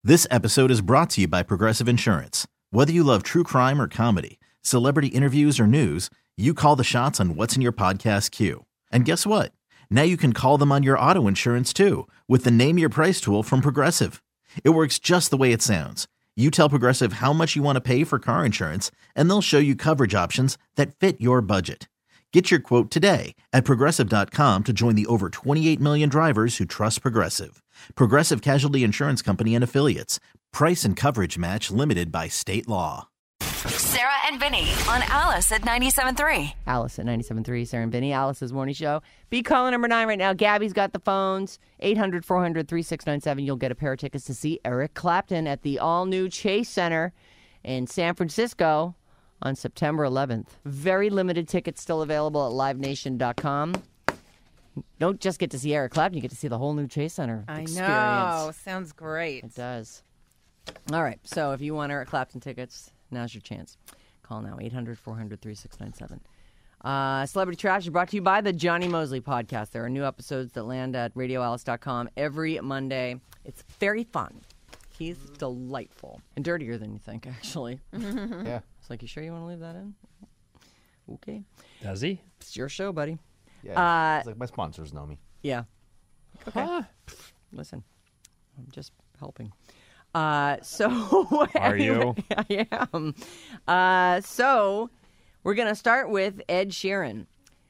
This episode is brought to you by Progressive Insurance. Whether you love true crime or comedy, celebrity interviews or news, you call the shots on what's in your podcast queue. And guess what? Now you can call them on your auto insurance too with the Name Your Price tool from Progressive. It works just the way it sounds. You tell Progressive how much you want to pay for car insurance, and they'll show you coverage options that fit your budget. Get your quote today at Progressive.com to join the over 28 million drivers who trust Progressive. Progressive Casualty Insurance Company and Affiliates. Price and coverage match limited by state law. Sarah and Vinny on Alice at 97.3. Alice at 97.3, Sarah and Vinny, Alice's morning show. Be caller number 9 right now. Gabby's got the phones. 800-400-3697. You'll get a pair of tickets to see Eric Clapton at the all-new Chase Center in San Francisco on September 11th. Very limited tickets still available at livenation.com. Don't just get to see Eric Clapton, you get to see the whole new Chase Center experience. I know. Sounds great. It does. All right. So if you want Eric Clapton tickets, now's your chance. Call now, 800-400-3697. Celebrity Trash is brought to you by the Johnny Mosley Podcast. There are new episodes that land at radioalice.com every Monday. It's very fun. He's delightful. And dirtier than you think, actually. Yeah. It's like, you sure you want to leave that in? Okay. Does he? It's your show, buddy. Yeah. It's like my sponsors know me. Yeah. Okay. Huh. Listen, I'm just helping. So Are you? I am. So we're gonna start with Ed Sheeran.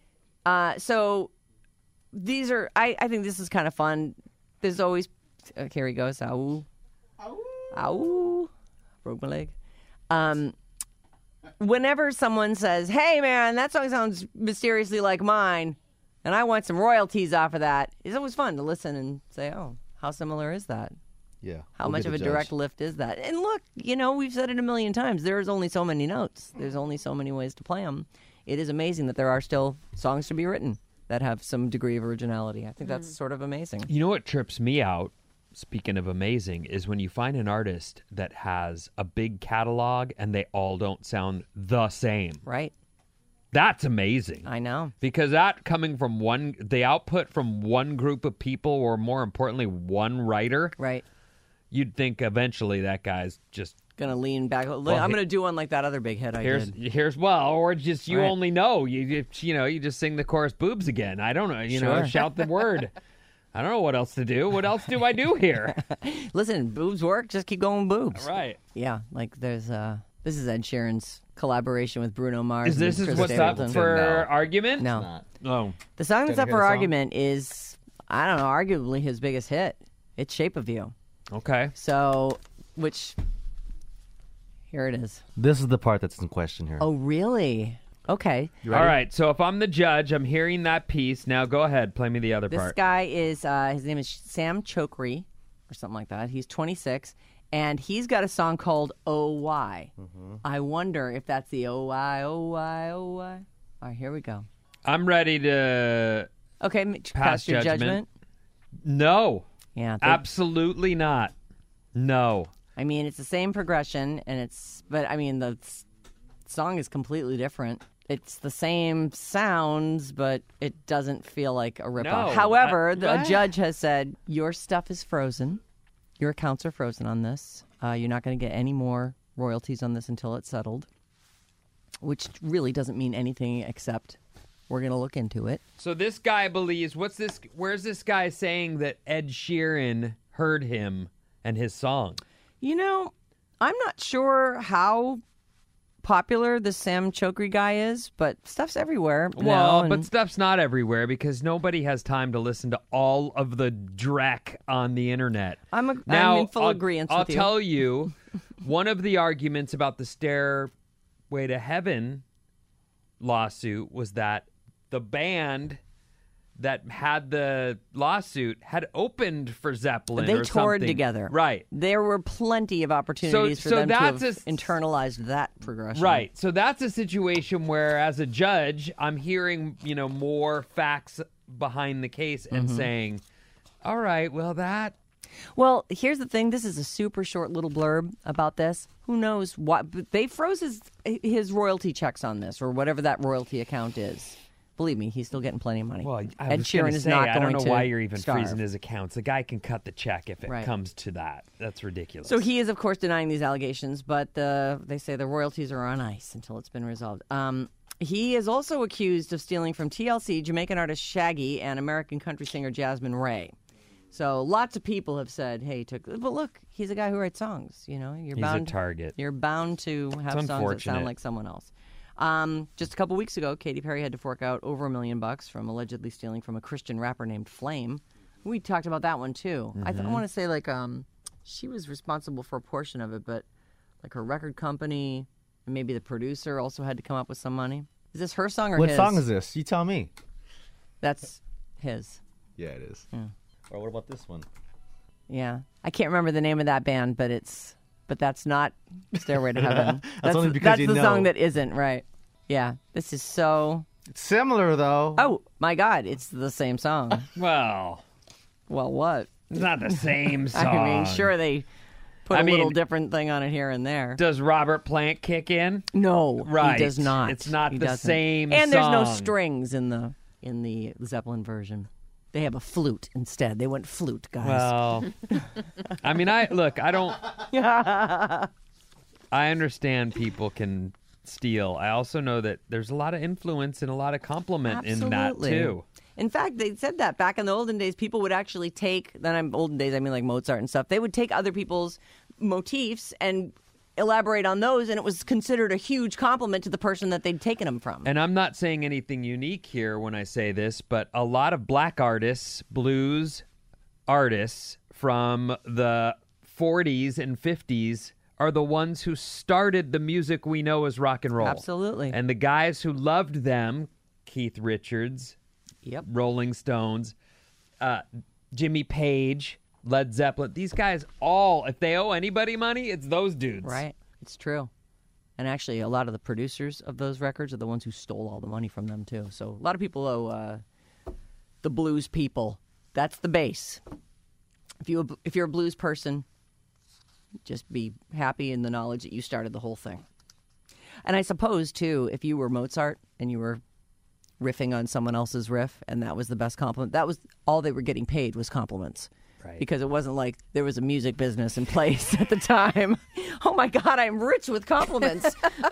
So these are. I think this is kind of fun. There's always. Here he goes. Ow. Ow. Ow. Broke my leg. Whenever someone says, "Hey, man, that song sounds mysteriously like mine," and I want some royalties off of that, it's always fun to listen and say, "Oh, how similar is that? Yeah. How much of a direct lift is that?" And look, we've said it a million times. There's only so many notes. There's only so many ways to play them. It is amazing that there are still songs to be written that have some degree of originality. I think that's sort of amazing. You know what trips me out, speaking of amazing, is when you find an artist that has a big catalog and they all don't sound the same. Right? That's amazing. I know. Because that coming from the output from one group of people, or more importantly, one writer, Right. you'd think eventually that guy's just Gonna lean back. I'm gonna do one like that other big hit I did. or just you Right. only know you just sing the chorus boobs again. I don't know, Sure. shout the word. I don't know what else to do. What else do I do here? Listen, boobs work. Just keep going with boobs. Right. Yeah, like there's this is Ed Sheeran's collaboration with Bruno Mars. Is this and Chris what's Stapleton. up for No. argument? No. Not. Oh. The song that's Did I up hear for the song? argument is, I don't know, arguably his biggest hit. It's Shape of You. Okay. So, here it is. This is the part that's in question here. Oh, really? Okay. You All ready? right. So if I'm the judge, I'm hearing that piece. Now go ahead. Play me the other This part. guy is, his name is Sam Chokri, or something like that. He's 26, and he's got a song called Oh Why. I wonder if that's the Oh Why, Oh Why, Oh Why. All right, here we go. I'm ready to. Okay, pass your judgment. No. Yeah. Absolutely not. No. I mean, it's the same progression, but I mean, the song is completely different. It's the same sounds, but it doesn't feel like a ripoff. No, However, a what? judge has said, your stuff is frozen. Your accounts are frozen on this. You're not going to get any more royalties on this until it's settled, which really doesn't mean anything except we're going to look into it. So this guy believes. Where's this guy saying that Ed Sheeran heard him and his song? I'm not sure how popular the Sam Chokri guy is, but stuff's everywhere. Well, now, but stuff's not everywhere because nobody has time to listen to all of the dreck on the internet. I'm in full agreement with you. I'll tell you, one of the arguments about the Stairway to Heaven lawsuit was that the band that had the lawsuit had opened for Zeppelin. They or toured something. together. Right. There were plenty of opportunities for them to have internalized that progression. Right. So that's a situation where, as a judge, I'm hearing, more facts behind the case and saying, all right, well, that... Well, here's the thing. This is a super short little blurb about this. Who knows what? But they froze his royalty checks on this, or whatever that royalty account is. believe me, he's still getting plenty of money. Well, I Ed was gonna Sheeran is say, not I going don't to know why you're even starve. freezing his accounts. The guy can cut the check if it Right. comes to that. That's ridiculous. So he is, of course, denying these allegations, but they say the royalties are on ice until it's been resolved. He is also accused of stealing from TLC, Jamaican artist Shaggy, and American country singer Jasmine Ray. So lots of people have said, "Hey, but look, he's a guy who writes songs. You know, He's a target. You're bound to have songs that unfortunate. sound like someone else." Just a couple weeks ago, Katy Perry had to fork out over $1 million from allegedly stealing from a Christian rapper named Flame. We talked about that one too. I want to say like she was responsible for a portion of it, but like her record company and maybe the producer also had to come up with some money. Is this her song or What his? song is this? You tell me. That's his. Yeah, it is. Or what about this one? Yeah, I can't remember the name of that band, but that's not Stairway to Heaven. That's only because that's you the know. song that isn't right. Yeah, this is so. It's similar though. Oh my God, it's the same song. Well, Well, what? it's not the same song. I mean, sure they put I a little mean- different thing on it here and there. Does Robert Plant kick in? No, Right. he does not. It's not He the doesn't. same And there's no song. strings in the Zeppelin version. They have a flute instead. They went flute, guys. Well, I mean, I don't. I understand people can steal. I also know that there's a lot of influence and a lot of compliment in that Absolutely. too. In fact, they said that back in the olden days, people would actually take, olden days, I mean like Mozart and stuff, they would take other people's motifs and elaborate on those, and it was considered a huge compliment to the person that they'd taken them from. And I'm not saying anything unique here when I say this, but a lot of black artists, blues artists from the 40s and 50s are the ones who started the music we know as rock and roll. Absolutely. And the guys who loved them, Keith Richards, Yep. Rolling Stones, Jimmy Page, Led Zeppelin, these guys all, if they owe anybody money, it's those dudes. Right. It's true. And actually, a lot of the producers of those records are the ones who stole all the money from them, too. So a lot of people owe the blues people. That's the base. If you're a blues person, just be happy in the knowledge that you started the whole thing. And I suppose, too, if you were Mozart and you were riffing on someone else's riff and that was the best compliment, that was all they were getting paid was compliments. Right. Because it wasn't like there was a music business in place at the time. Oh my God, I'm rich with compliments.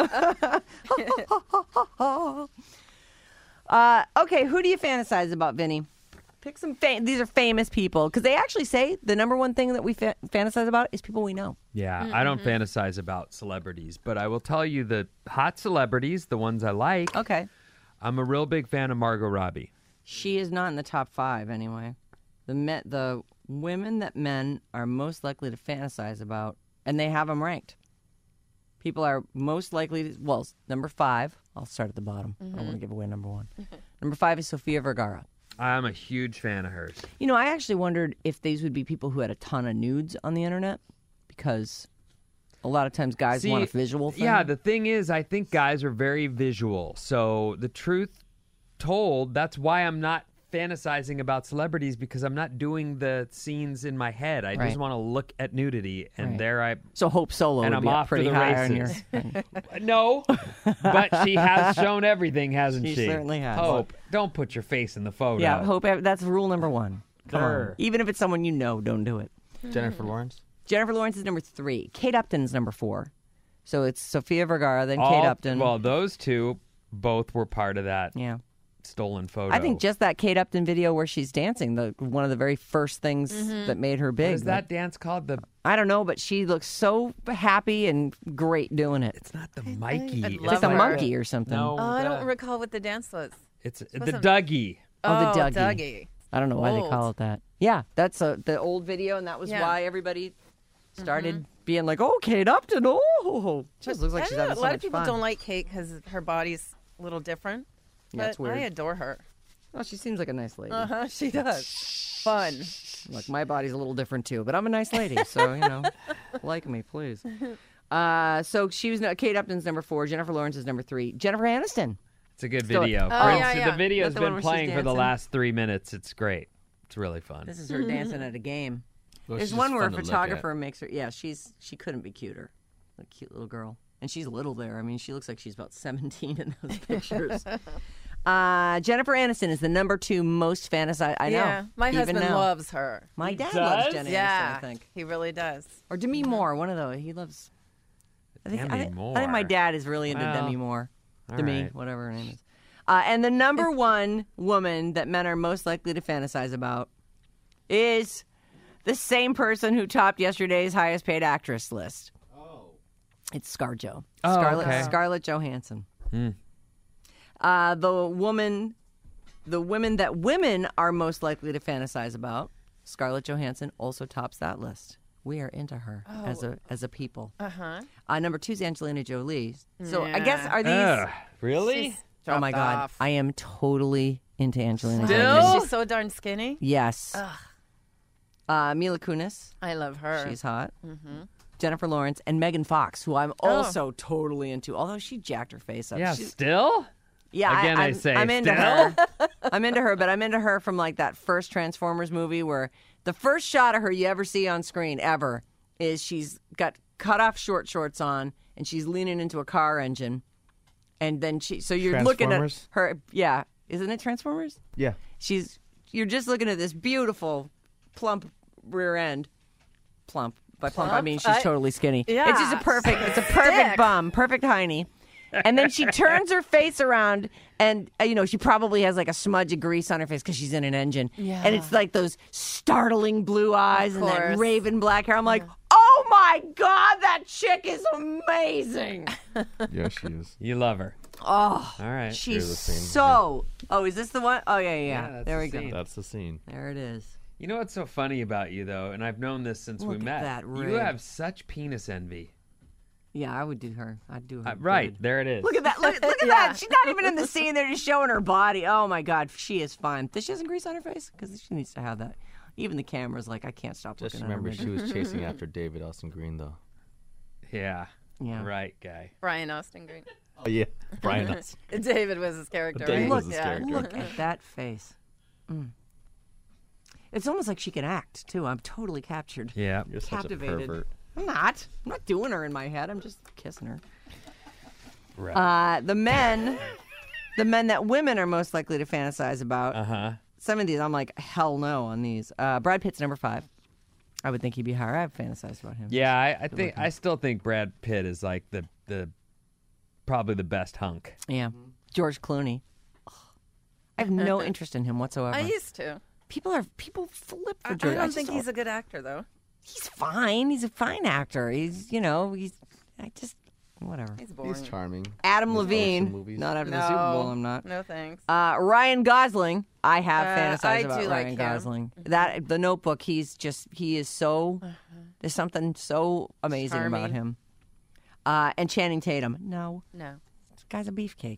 Okay, who do you fantasize about, Vinny? Pick some. These are famous people because they actually say the number one thing that we fantasize about is people we know. Yeah, I don't fantasize about celebrities, but I will tell you the hot celebrities, the ones I like. Okay, I'm a real big fan of Margot Robbie. she is not in the top 5 anyway. The women that men are most likely to fantasize about, and they have them ranked. People are most likely to, well, number 5. I'll start at the bottom. I don't want to give away number 1. Number 5 is Sofia Vergara. I'm a huge fan of hers. You know, I actually wondered if these would be people who had a ton of nudes on the internet, because a lot of times guys want a visual thing. Yeah, the thing is, I think guys are very visual. So the truth told, that's why I'm not fantasizing about celebrities, because I'm not doing the scenes in my head. I Right. just want to look at nudity, and Right. there I... So Hope Solo And would I'm be up off to pretty the high on your. races. No, but she has shown everything, hasn't she? She certainly has. Hope, don't put your face in the photo. Yeah, Hope. That's rule number 1. Come on. Grr. Even if it's someone you know, don't do it. Jennifer Lawrence. Jennifer Lawrence is number 3. Kate Upton's number 4. So it's Sofia Vergara, then Kate Upton. Well, those two both were part of that Yeah. stolen photo. I think just that Kate Upton video where she's dancing, one of the very first things that made her big. What is that dance called? I don't know, but she looks so happy and great doing it. It's not the Mikey. I'd It's love like a her. monkey or something. No, Oh, I don't the- recall what the dance was. It's the wasn't- Dougie. Oh, the Dougie. Dougie. I don't know why they Old. call it that. Yeah, that's the old video, and that was Yeah. why everybody started being like, "Oh, Kate Upton! Oh, just looks like I she's don't know, having so a lot much of people fun." don't like Kate because her body's a little different. Yeah, it's but weird. I adore her. Oh, she seems like a nice lady. She does. Fun. Look, my body's a little different too, but I'm a nice lady, so like me, please. So she was Kate Upton's number 4. Jennifer Lawrence is number 3. Jennifer Aniston. It's a good Still- video. Oh, Prince- yeah, yeah. The video's That's the one been where she's playing for the dancing? last 3 minutes. It's great. It's really fun. This is her dancing at a game. Well, There's she's one just where a fun to look photographer at. makes her. Yeah, she couldn't be cuter. A cute little girl, and she's little there. I mean, she looks like she's about 17 in those pictures. Jennifer Aniston is the number 2 most fantasized. I know. Yeah, my even husband now. loves her. My dad does? loves Jenna Yeah, Aniston, I think. he really does. Or Demi Moore, one of those. He loves. I think Demi I think Moore. my dad is really into Well, Demi Moore. all Demi, right. whatever her name is. And the number 1 woman that men are most likely to fantasize about is the same person who topped yesterday's highest paid actress list. Oh. It's ScarJo. Oh, okay. Scarlett Johansson. The women that women are most likely to fantasize about, Scarlett Johansson also tops that list. We are into her as a people. Number 2 is Angelina Jolie. So I guess are these? Ugh, really? She's Oh my dropped God, off. I am totally into Angelina Still? Jolie. Because she's so darn skinny. Yes. Mila Kunis, I love her. she's hot. Jennifer Lawrence and Megan Fox, who I'm Oh. also totally into. Although she jacked her face up. Yeah, She's- still? Yeah, Again, I I'm, say I'm into still? her. I'm into her, but I'm into her from like that first Transformers movie where the first shot of her you ever see on screen ever is she's got cut off short shorts on and she's leaning into a car engine, and then so you're looking at Transformers? her. Yeah, isn't it Transformers? Yeah. You're just looking at this beautiful plump rear end. Plump. By plump, I mean she's totally skinny. Yeah. It's just a perfect bum, perfect hiney. And then she turns her face around, and she probably has like a smudge of grease on her face because she's in an engine. Yeah. And it's like those startling blue eyes and that course. raven black hair. I'm like, oh my God, that chick is amazing. Yeah, she is. You love her. Oh, All right. she's the scene. so. Oh, is this the one? Oh yeah. Yeah, that's There the we go. scene. That's the scene. There it is. You know what's so funny about you, though, and I've known this since we Look at met. that You rig. have such penis envy. Yeah, I would do her. I'd do her. Right, good. there it is. Look at that. Look at that. She's not even in the scene. They're just showing her body. Oh, my God. She is fine. Does she have some grease on her face? Because she needs to have that. Even the camera's like, I can't stop Just looking at her. remember, she was chasing after David Austin Green, though. Yeah. Yeah. Right, guy. Brian Austin Green. Oh, yeah. Brian Austin. David was his character, David right? was his character. Look at that face. It's almost like she can act, too. I'm totally captured. Yeah. You're such Captivated. a pervert. I'm not. I'm not doing her in my head. I'm just kissing her. Right. The men that women are most likely to fantasize about. Uh-huh. Some of these, I'm like, hell no on these. Brad Pitt's number 5. I would think he'd be higher. I've fantasized about him. Yeah, I still think Brad Pitt is like the probably the best hunk. Yeah. George Clooney. Ugh. I have no interest in him whatsoever. I used to. People flip for I George. don't think he's a good actor, though. He's fine. He's a fine actor. Whatever. He's boring. He's charming. Adam Those Levine. action movies. Not after no, the Super Bowl, I'm not. No, thanks. Ryan Gosling. I have I fantasized do about like Ryan him. Gosling. That The Notebook. He is so. There's something so amazing about Charming. him. And Channing Tatum. No, No. this guy's a beefcake.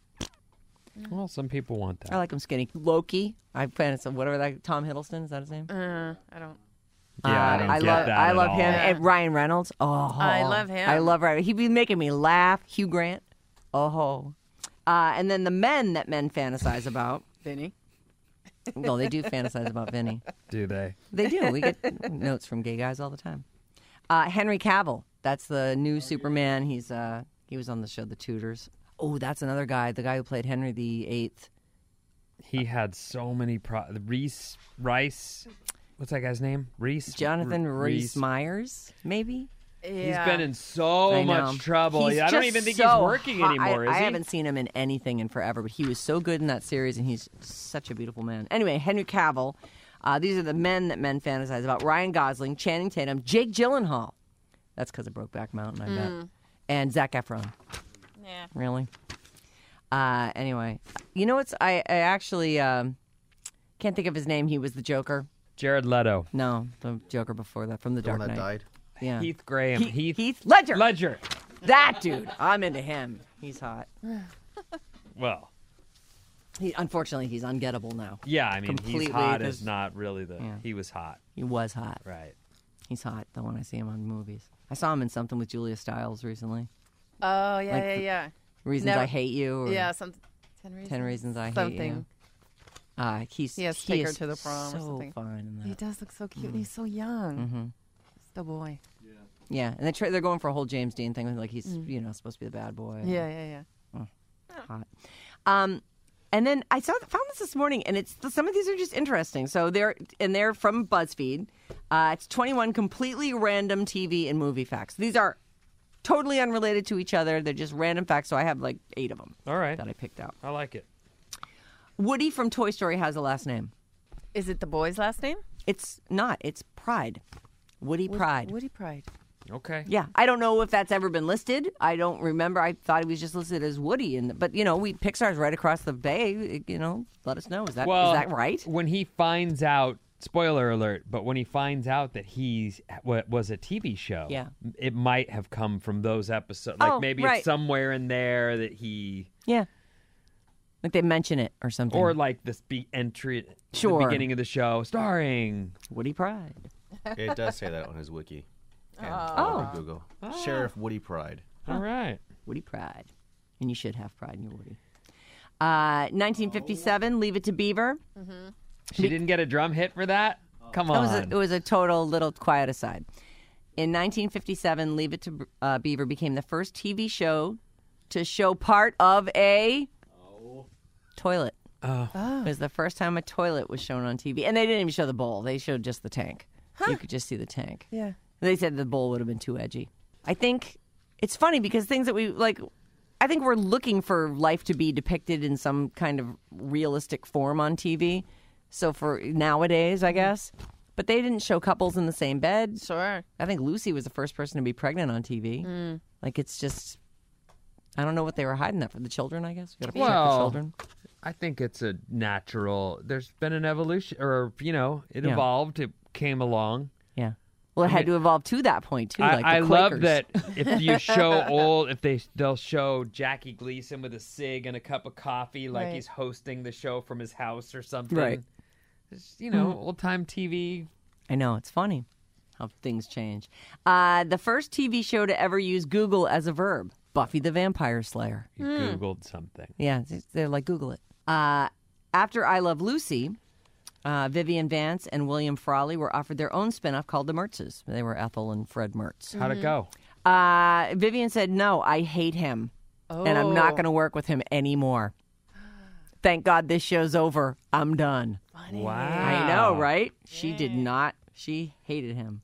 Well, some people want that. I like him skinny. Loki. I fantasized whatever that. Tom Hiddleston, is that his name? I don't. Yeah, I don't get love, that I at love all. him. And Ryan Reynolds. Oh, I love him. I love Ryan. He'd be making me laugh. Hugh Grant. Oh. And then the men that men fantasize about. Vinny. Well, they do fantasize about Vinny. Do they? They do. We get notes from gay guys all the time. Henry Cavill. That's the new Superman. He was on the show The Tudors. Oh, that's another guy. The guy who played Henry VIII. He had so many Rice. What's that guy's name? Reese. Jonathan Rhys Myers, maybe? He's Yeah. been in so I know. much trouble. He's I don't just even think so he's working hot. anymore. Is I he? haven't seen him in anything in forever, but he was so good in that series, and he's such a beautiful man. Anyway, Henry Cavill. These are the men that men fantasize about. Ryan Gosling, Channing Tatum, Jake Gyllenhaal. That's because of Brokeback Mountain, I bet. And Zac Efron. Yeah. Really? Anyway, you know what's? I actually can't think of his name. He was the Joker. Jared Leto. No, the Joker before that, from The The Dark one that Knight. died. Yeah. Heath Graham. Heath Ledger. Ledger. That dude. I'm into him. He's hot. Well, Unfortunately, he's ungettable now. yeah, I mean, Completely, he's hot 'cause- is not really the. Yeah. He was hot. He was hot. Right. He's hot, though, when I see him on movies. I saw him in something with Julia Stiles recently. Oh, yeah, Like yeah, the- yeah. Reasons Never- I Hate You. Or Yeah, 10 Reasons. Reasons I Hate Something. You. He has to take her is to the prom or so something. fine in He that. does look so cute. He's so young. Still boy. Yeah, and they're going for a whole James Dean thing. Like he's, supposed to be the bad boy. Yeah, yeah, yeah. Hot. And then I found this morning, and some of these are just interesting. So they're from BuzzFeed. It's 21 completely random TV and movie facts. These are totally unrelated to each other. They're just random facts. So I have like 8 of them. All right. That I picked out. I like it. Woody from Toy Story has a last name. Is it the boy's last name? It's not. It's Pride. Woody Pride. Woody Pride. Okay. Yeah, I don't know if that's ever been listed. I don't remember. I thought he was just listed as Woody, but Pixar's right across the bay. Let us know. Is that right? When he finds out, spoiler alert, but when he finds out that was a TV show, yeah, it might have come from those episodes. Like maybe right. it's somewhere in there that he, like they mention it or something, or like this entry, sure, the beginning of the show, starring Woody Pride. It does say that on his wiki. Oh. Google. Sheriff Woody Pride. All right. Woody Pride. And you should have pride in your Woody. 1957, Leave It to Beaver. Mm-hmm. She didn't get a drum hit for that? Come on. It was a total little quiet aside. In 1957, Leave It to Beaver became the first TV show to show part of a toilet. Oh. It was the first time a toilet was shown on TV. And they didn't even show the bowl. They showed just the tank. You could just see the tank. Yeah. They said the bowl would have been too edgy. I think it's funny because things that we like, I think we're looking for life to be depicted in some kind of realistic form on TV. So for nowadays, I guess. But they didn't show couples in the same bed. Sure. I think Lucy was the first person to be pregnant on TV. Like it's just, I don't know what they were hiding that for. The children, I guess. You gotta protect the children. I think it's a natural. There's been an evolution, or it evolved. It came along. Yeah. Well, it had to evolve to that point too. Like I the love Quakers. that if you show they'll show Jackie Gleason with a cig and a cup of coffee, like Right. he's hosting the show from his house or something. Right. It's, old time TV. I know, it's funny how things change. The first TV show to ever use Google as a verb, Buffy the Vampire Slayer. You Googled something. Yeah, they're like, Google it. After I Love Lucy, Vivian Vance and William Frawley were offered their own spinoff called The Mertzes. They were Ethel and Fred Mertz. How'd it go? Vivian said, no, I hate him, and I'm not going to work with him anymore. Thank God this show's over. I'm done. Funny. Wow. I know, right? She did not. She hated him.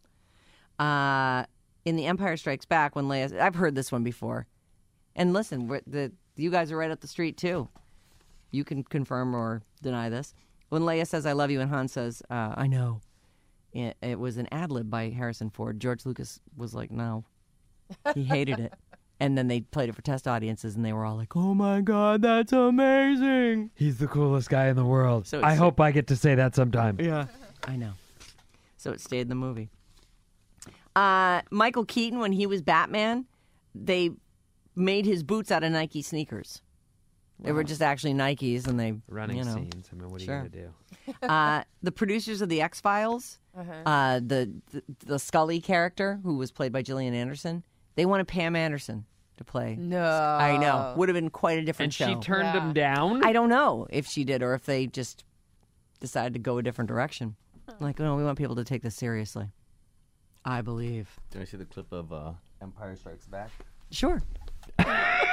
In The Empire Strikes Back, when Leia... I've heard this one before. And listen, you guys are right up the street, too. You can confirm or deny this. When Leia says, I love you, and Han says, I know. It was an ad-lib by Harrison Ford. George Lucas was like, no. He hated it. And then they played it for test audiences, and they were all like, oh, my God, that's amazing. He's the coolest guy in the world. So I hope I get to say that sometime. Yeah. I know. So it stayed in the movie. Michael Keaton, when he was Batman, they made his boots out of Nike sneakers. They were just actually Nikes, and they Running scenes. I mean, what are you Sure. going to do? The producers of the X-Files, the Scully character, who was played by Gillian Anderson, they wanted Pam Anderson to play. No. I know. Would have been quite a different And show. she turned him down? I don't know if she did or if they just decided to go a different direction. Like, no, we want people to take this seriously. I believe. Did I see the clip of Empire Strikes Back? Sure. God,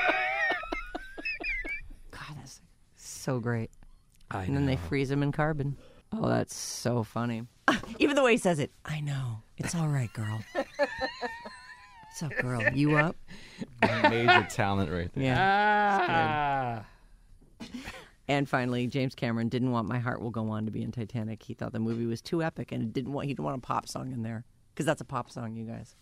that's so great. I And then they freeze him in carbon. Oh, that's so funny. Even the way he says it. I know. It's all right, girl. What's up, girl? You up? Major talent right there. Yeah. Ah. And finally, James Cameron didn't want My Heart Will Go On to be in Titanic. He thought the movie was too epic, and he didn't want a pop song in there. Because that's a pop song, you guys.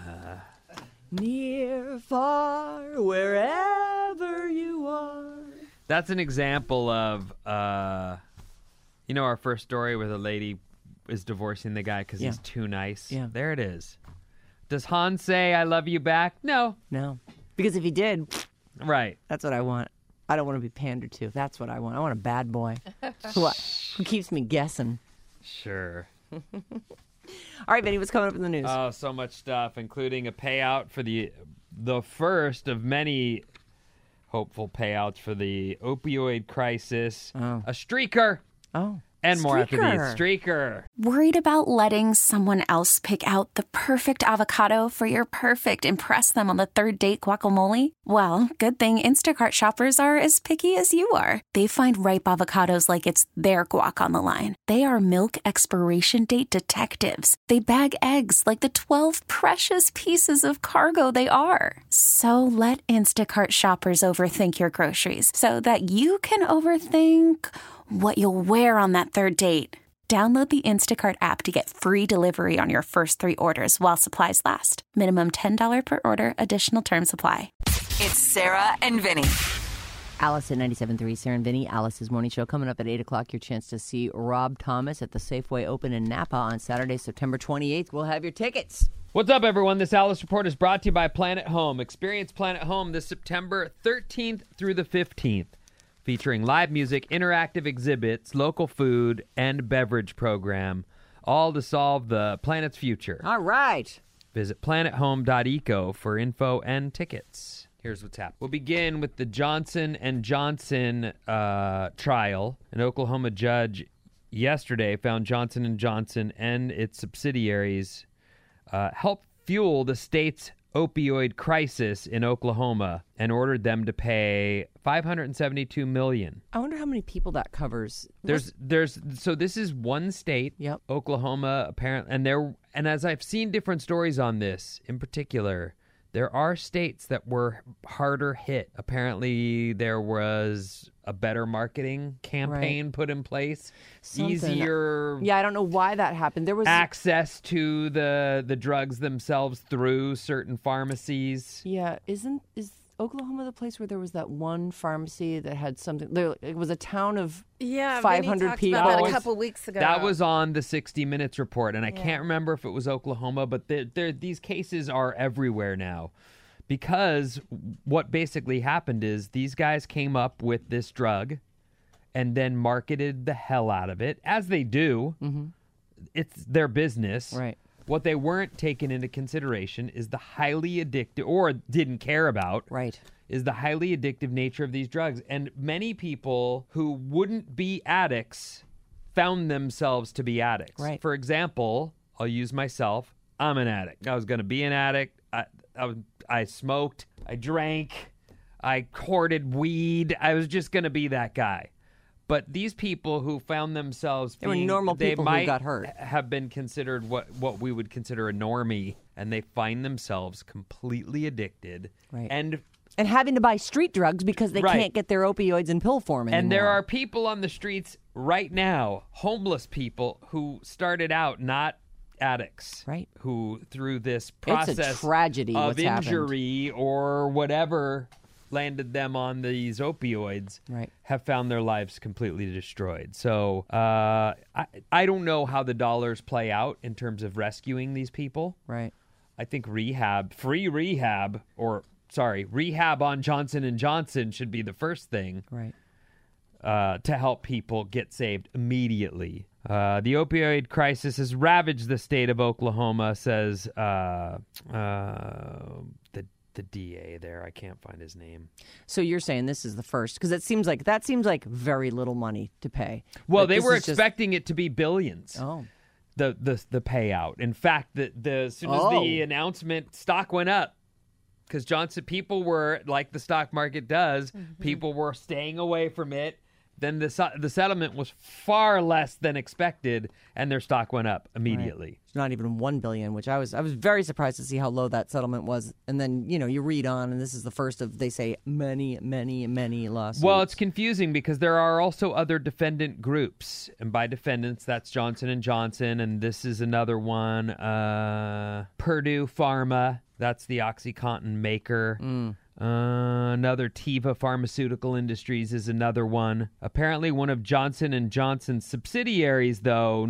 Near, far, wherever you are. That's an example of, our first story where the lady is divorcing the guy because he's too nice. Yeah. There it is. Does Han say, I love you back? No. No. Because if he did, Right. that's what I want. I don't want to be pandered to. That's what I want. I want a bad boy who keeps me guessing. Sure. All right, Vinny, what's coming up in the news? Oh, so much stuff, including a payout for the first of many hopeful payouts for the opioid crisis. Oh. A streaker Oh. And more after these. Streaker. Streaker. Worried about letting someone else pick out the perfect avocado for your perfect impress them on the third date guacamole? Well, good thing Instacart shoppers are as picky as you are. They find ripe avocados like it's their guac on the line. They are milk expiration date detectives. They bag eggs like the 12 precious pieces of cargo they are. So let Instacart shoppers overthink your groceries so that you can overthink what you'll wear on that third date. Download the Instacart app to get free delivery on your first 3 orders while supplies last. Minimum $10 per order. Additional terms apply. It's Sarah and Vinny. Alice at 97.3, Sarah and Vinny, Alice's Morning Show. Coming up at 8 o'clock, your chance to see Rob Thomas at the Safeway Open in Napa on Saturday, September 28th. We'll have your tickets. What's up, everyone? This Alice Report is brought to you by Planet Home. Experience Planet Home this September 13th through the 15th. Featuring live music, interactive exhibits, local food, and beverage program, all to solve the planet's future. All right. Visit planethome.eco for info and tickets. Here's what's happening. We'll begin with the Johnson & Johnson trial. An Oklahoma judge yesterday found Johnson & Johnson and its subsidiaries helped fuel the state's opioid crisis in Oklahoma and ordered them to pay $572 million. I wonder how many people that covers. So this is one state, Yep. Oklahoma, apparently, and as I've seen different stories on this, in particular, there are states that were harder hit. Apparently, there was a better marketing campaign put in place, easier. Yeah, I don't know why that happened. There was access to the drugs themselves through certain pharmacies. Yeah, is Oklahoma the place where there was that one pharmacy that had something? There, it was a town of 500 people. About that a couple weeks ago. That was on the 60 Minutes report, and I can't remember if it was Oklahoma, but these cases are everywhere now. Because what basically happened is these guys came up with this drug and then marketed the hell out of it, as they do. Mm-hmm. It's their business. Right. What they weren't taking into consideration is the highly addictive, or didn't care about, Right. is the highly addictive nature of these drugs. And many people who wouldn't be addicts found themselves to be addicts. Right. For example, I'll use myself. I'm an addict. I was going to be an addict. I smoked. I drank. I hoarded weed. I was just going to be that guy. But these people who found themselves They were normal people who got hurt. Have been considered what we would consider a normie, and they find themselves completely addicted. Right. And having to buy street drugs because they Right. can't get their opioids in pill form anymore. And there are people on the streets right now, homeless people, who started out not addicts, Right. who through this It's a process tragedy of what's happened. injury or whatever landed them on these opioids, Right. have found their lives completely destroyed. So I don't know how the dollars play out in terms of rescuing these people. Right. I think rehab on Johnson & Johnson should be the first thing. Right. To help people get saved immediately. The opioid crisis has ravaged the state of Oklahoma, says the DA there. I can't find his name. So you're saying this is the first, because that seems like very little money to pay. Well, But they this were is just- expecting it to be billions. Oh. The payout. In fact, as soon as the announcement, stock went up. Because people were, like the stock market does, people were staying away from it. Then the settlement was far less than expected, and their stock went up immediately. Right. It's not even $1 billion, which I was very surprised to see how low that settlement was. And then you read on, and this is the first of, they say, many, many, many lawsuits. Well, it's confusing because there are also other defendant groups, and by defendants, that's Johnson & Johnson, and this is another one, Purdue Pharma. That's the OxyContin maker. Another Teva Pharmaceutical Industries is another one. Apparently, one of Johnson & Johnson's subsidiaries, though,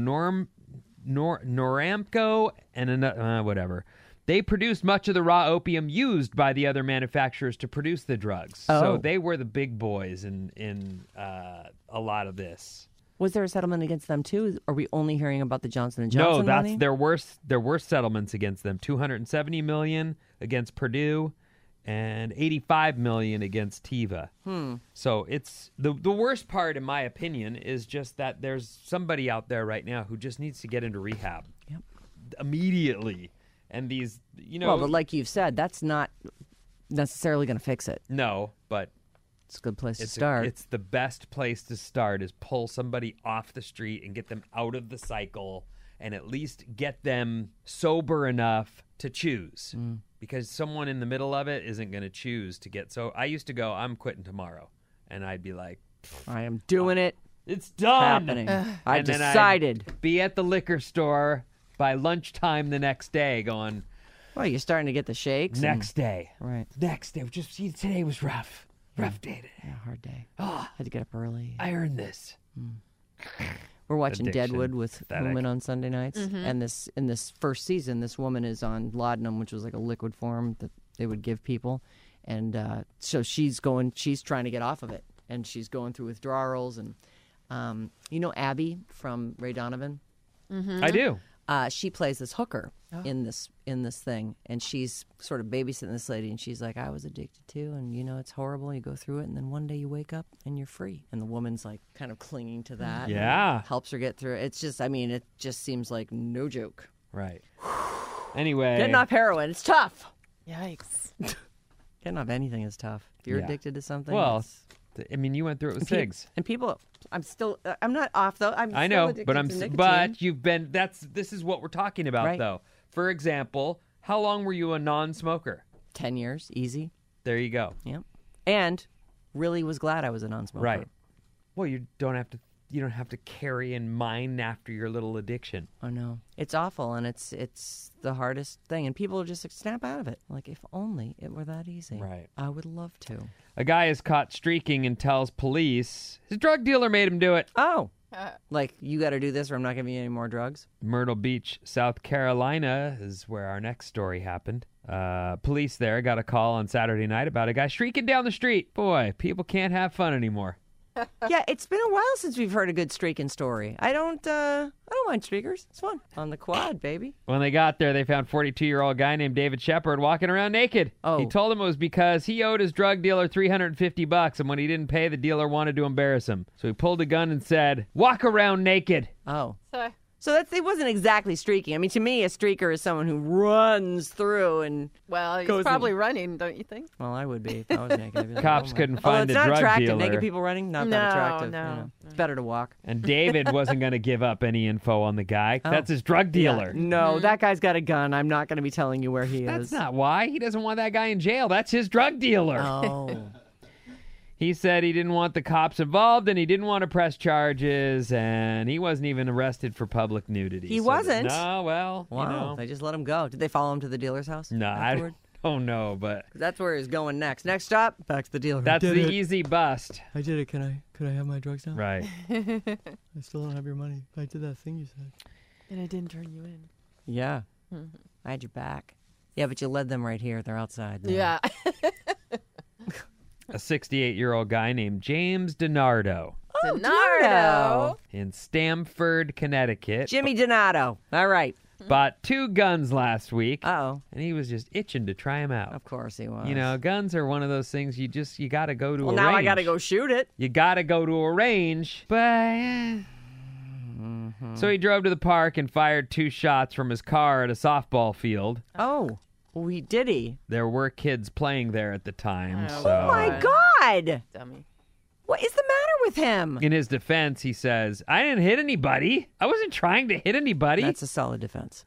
Noramco and whatever, they produced much of the raw opium used by the other manufacturers to produce the drugs. So they were the big boys in a lot of this. Was there a settlement against them too? Are we only hearing about the Johnson & Johnson money? There were settlements against them. $270 million against Purdue, and $85 million against Teva. So it's the worst part, in my opinion, is just that there's somebody out there right now who just needs to get into rehab immediately. And these, Well, but like you've said, that's not necessarily going to fix it. no, but It's a good place to start. It's the best place to start is pull somebody off the street and get them out of the cycle and at least get them sober enough to choose. Because someone in the middle of it isn't going to choose to get so. I used to go, I'm quitting tomorrow. And I'd be like, I am doing it. it's done. Happening. I And then I'd decided. be at the liquor store by lunchtime the next day going, Well, you're starting to get the shakes. next day. Right. Next day. Just see, today was rough. Rough day today. Yeah, hard day. Had to get up early. I earned this. We're watching Addiction. Deadwood with Pathetic. women on Sunday nights, and in this first season, this woman is on laudanum, which was like a liquid form that they would give people, and so she's trying to get off of it, and she's going through withdrawals, and Abby from Ray Donovan, I do. she plays this hooker in this thing, and she's sort of babysitting this lady, and she's like, I was addicted too, and it's horrible. You go through it, and then one day you wake up and you're free, and the woman's like kind of clinging to that. Yeah. and helps her get through it. It's just, it just seems like no joke. Right. Anyway. Getting off heroin, it's tough. Yikes. Getting off anything is tough. If you're Yeah. addicted to something. Well, it's- you went through it with and pe- cigs. And people, I'm not off though. I'm I still know, addicted but to nicotine. you've been. This is what we're talking about, Right. though. For example, how long were you a non-smoker? 10 years, easy. There you go. Yep. And really was glad I was a non-smoker. Right. Well, you don't have to carry in mind after your little addiction. I know. It's awful, and it's the hardest thing. And people just like, snap out of it. Like, if only it were that easy. Right. I would love to. A guy is caught streaking and tells police his drug dealer made him do it. Oh. Like, you got to do this or I'm not giving you any more drugs? Myrtle Beach, South Carolina is where our next story happened. Police there got a call on Saturday night about a guy streaking down the street. Boy, people can't have fun anymore. Yeah, it's been a while since we've heard a good streaking story. I don't mind streakers. It's fun. On the quad, baby. When they got there, they found 42-year-old guy named David Shepard walking around naked. Oh. He told him it was because he owed his drug dealer $350, and when he didn't pay, the dealer wanted to embarrass him. So he pulled a gun and said, "Walk around naked." Oh. So it wasn't exactly streaking. I mean, to me, a streaker is someone who runs through and... Well, he's Goes probably in. running, don't you think? Well, I would be if I was naked. I'd be like, Cops oh my- couldn't Although find it's the not drug attractive. dealer. Naked people running, not that No, attractive. no. It's better to walk. And David wasn't going to give up any info on the guy. That's his drug dealer. No, that guy's got a gun. I'm not going to be telling you where he That's is. not why. He doesn't want that guy in jail. That's his drug dealer. Oh. He said he didn't want the cops involved and he didn't want to press charges, and he wasn't even arrested for public nudity. He So wasn't? No, well, Wow. They just let him go. Did they follow him to the dealer's house? no, I afterward? don't know, but That's where he's going next. Next stop, back to the dealer. that's I the did it. easy bust. I did it. Could I have my drugs now? Right. I still don't have your money. I did that thing you said. And I didn't turn you in. Yeah. I had your back. Yeah, but you led them right here. They're outside. now. Yeah. A 68-year-old guy named James DiNardo Donato. in Stamford, Connecticut Jimmy Donato. All right. bought 2 guns last week, Uh-oh. and he was just itching to try them out. Of course he was. You know, guns are one of those things you got to go to well, a now range. I got to go shoot it. You got to go to a range, but So he drove to the park and fired 2 shots from his car at a softball field. Oh. Did he? There were kids playing there at the time, Oh, so... Oh, my God. Dummy. What is the matter with him? In his defense, he says, I didn't hit anybody. I wasn't trying to hit anybody. That's a solid defense.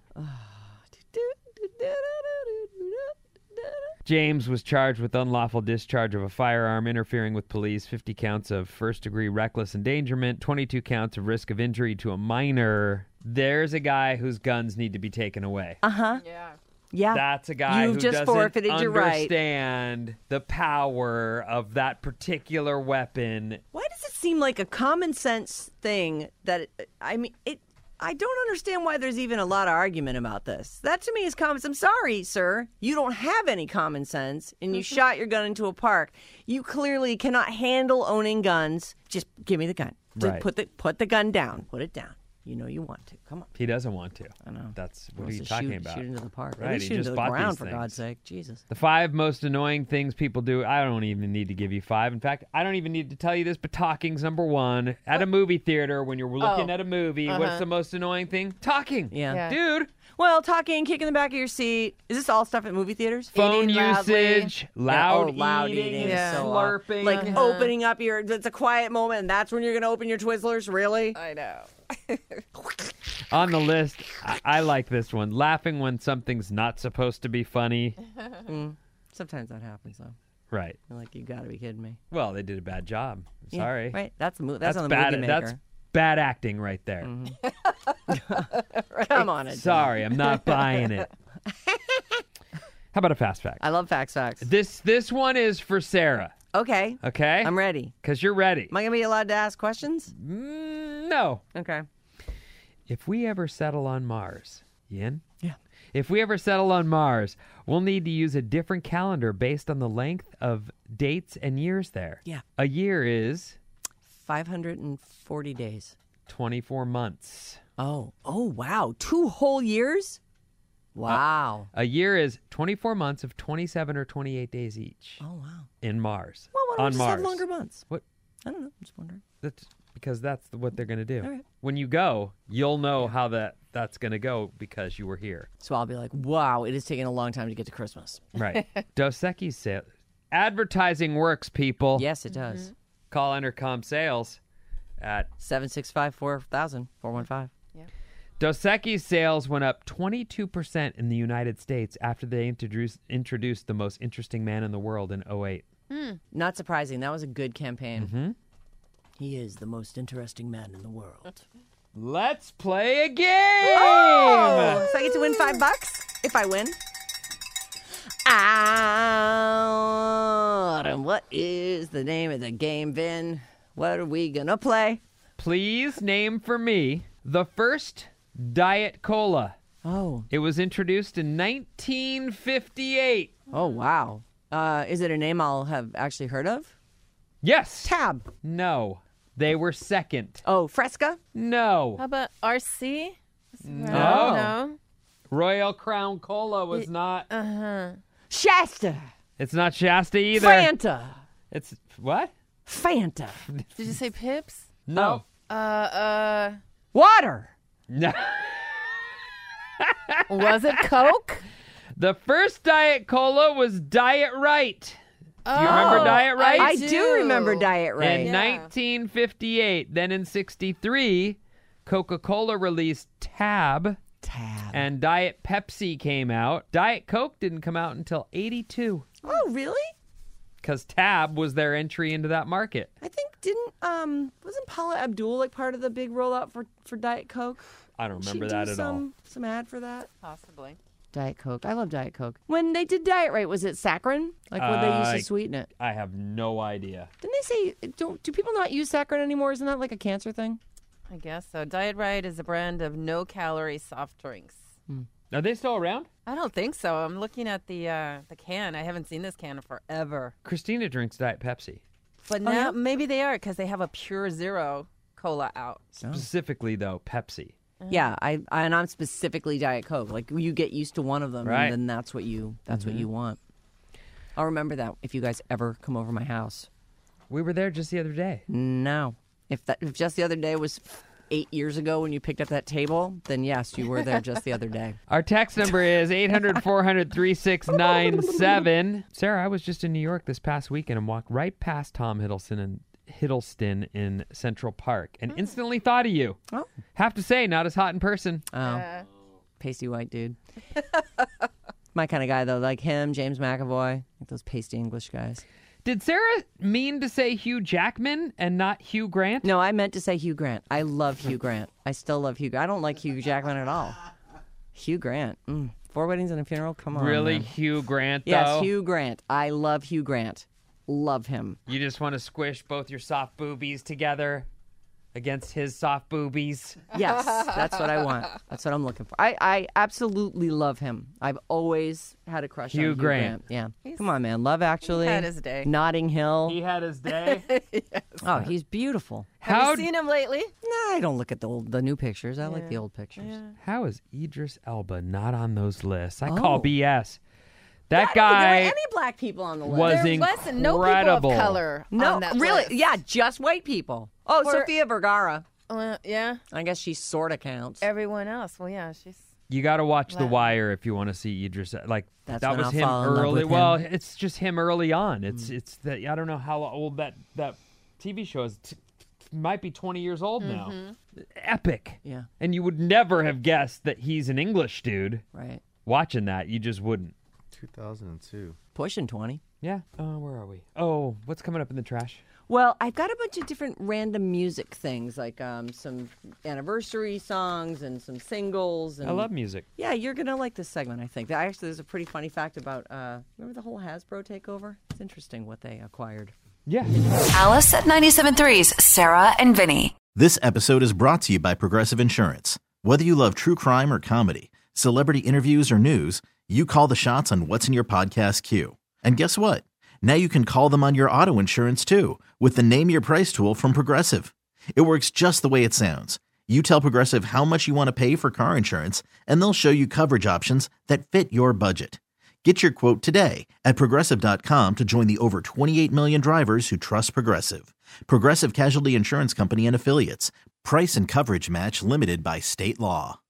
James was charged with unlawful discharge of a firearm, interfering with police, 50 counts of first-degree reckless endangerment, 22 counts of risk of injury to a minor. There's a guy whose guns need to be taken away. Uh-huh. Yeah. Yeah. That's a guy You've who just doesn't forfeited your right. understand the power of that particular weapon. Why does it seem like a common sense thing that, I don't understand why there's even a lot of argument about this. That to me is common sense. I'm sorry, sir. You don't have any common sense and you shot your gun into a park. You clearly cannot handle owning guns. Just give me the gun. Just Right. put the gun down. Put it down. You know you want to. Come on. He doesn't want to. I know. That's He what are wants you to talking about? Shoot into the park. Right, At least he shoot just into the bought ground, these for things. God's sake. Jesus. The 5 most annoying things people do. I don't even need to give you 5. In fact, I don't even need to tell you this, but talking's number 1. At a movie theater, when you're looking at a movie, what's the most annoying thing? Talking. Yeah. Dude. Well, talking, kicking the back of your seat. Is this all stuff at movie theaters? Phone Eating loudly. usage, loud, loud eating, eating. Yeah. So, slurping. like opening up your, it's a quiet moment, and that's when you're going to open your Twizzlers? Really? I know. On the list, I like this one. Laughing when something's not supposed to be funny. Sometimes that happens, though. Right. You're like, you got to be kidding me. Well, they did a bad job. Yeah, Sorry. right? That's that's on the bad. movie maker. That's bad acting right there. Come on, Adele. Sorry, I'm not buying it. How about a fast fact? I love facts. This one is for Sarah. Okay. Okay. I'm ready. Because you're ready. Am I going to be allowed to ask questions? No. Okay. If we ever settle on Mars, Yin? Yeah. If we ever settle on Mars, we'll need to use a different calendar based on the length of dates and years there. Yeah. A year is 540 days. 24 months. Oh, wow. 2 whole years? Wow. A year is 24 months of 27 or 28 days each Oh, wow. in Mars. Well, why don't we on just Mars. have longer months? What? I don't know. I'm just wondering. That's because that's what they're going to do. All right. When you go, you'll know how that's going to go because you were here. So I'll be like, wow, it is taking a long time to get to Christmas. Right. Dos Equis sales. Advertising works, people. Yes, it does. Call Intercom Sales at 765-4000, 415. Dos Equis sales went up 22% in the United States after they introduced the most interesting man in the world in 2008. Not surprising. That was a good campaign. He is the most interesting man in the world. Let's play a game! Oh, so I get to win $5 if I win. And what is the name of the game, Vin? What are we gonna play? Please name for me the first Diet Cola. Oh, It was introduced in 1958. wow. Is it a name I'll have actually heard of? Yes. Tab. No. They were second. Oh, Fresca. No. How about RC? No. No. Royal Crown Cola was not. Shasta. It's not Shasta either. Fanta. It's what? Fanta. Did you say Pips? No. Water. No. Was it Coke? The first Diet Cola was Diet Right. Do you remember Diet Right? I do remember Diet Right. In 1958. Then in 63, Coca-Cola released Tab. And Diet Pepsi came out. Diet Coke didn't come out until 82. Oh, really? Because Tab was their entry into that market. I think wasn't Paula Abdul like part of the big rollout for Diet Coke? I don't remember She that do at all. some ad for that. Possibly. Diet Coke. I love Diet Coke. When they did Diet Right, was it saccharin? Like when they used to sweeten it? I have no idea. Didn't they say do people not use saccharin anymore? Isn't that like a cancer thing? I guess so. Diet Right is a brand of no-calorie soft drinks. Are they still around? I don't think so. I'm looking at the can. I haven't seen this can in forever. Christina drinks Diet Pepsi. But now maybe they are because they have a Pure Zero cola out. Specifically, though, Pepsi. Yeah, and I'm specifically Diet Coke. Like you get used to one of them, Right. and then that's what you want. I'll remember that if you guys ever come over my house. We were there just the other day. No, if just the other day was 8 years ago when you picked up that table, then yes, you were there just the other day. Our text number is 800-400-3697. Sarah, I was just in New York this past weekend and walked right past Tom Hiddleston in Central Park and instantly thought of you. Oh. Have to say, not as hot in person. Oh, pasty white dude. My kind of guy though, like him, James McAvoy, like those pasty English guys. Did Sarah mean to say Hugh Jackman and not Hugh Grant? No, I meant to say Hugh Grant. I love Hugh Grant. I still love Hugh. I don't like Hugh Jackman at all. Hugh Grant. 4 weddings and a funeral. Come on. Really, man. Hugh Grant, though? Yes, Hugh Grant. I love Hugh Grant. Love him. You just want to squish both your soft boobies together? against his soft boobies. Yes, that's what I want. That's what I'm looking for. I absolutely love him. I've always had a crush on Hugh Hugh Grant. Yeah. Come on, man. Love Actually. He had his day. Notting Hill. He had his day. Oh, he's beautiful. Have you seen him lately? Nah, I don't look at the new pictures. I like the old pictures. How is Idris Elba not on those lists? I Oh. call BS. That There guy weren't any black people on the list. was There wasn't no people of incredible. color No, on that really? list. Yeah, just white people. Oh, Or- Sofia Vergara. Yeah. I guess she sort of counts. Everyone else. Well, yeah, she's. You got to watch The Latin. Wire if you want to see Idris. Like That's that when was I'll him fall in love early. with him. Well, it's just him early on. It's that I don't know how old that TV show is. Might be 20 years old now. Epic. Yeah. And you would never have guessed that he's an English dude. Right. Watching that, you just wouldn't. 2002. Pushing 20. Yeah. Where are we? Oh, what's coming up in the trash? Well, I've got a bunch of different random music things, like some anniversary songs and some singles. And I love music. Yeah, you're going to like this segment, I think. There's a pretty funny fact about, remember the whole Hasbro takeover? It's interesting what they acquired. Yeah. Alice at 97.3's Sarah and Vinny. This episode is brought to you by Progressive Insurance. Whether you love true crime or comedy, celebrity interviews or news, you call the shots on what's in your podcast queue. And guess what? Now you can call them on your auto insurance too with the Name Your Price tool from Progressive. It works just the way it sounds. You tell Progressive how much you want to pay for car insurance, and they'll show you coverage options that fit your budget. Get your quote today at Progressive.com to join the over 28 million drivers who trust Progressive. Progressive Casualty Insurance Company and Affiliates. Price and coverage match limited by state law.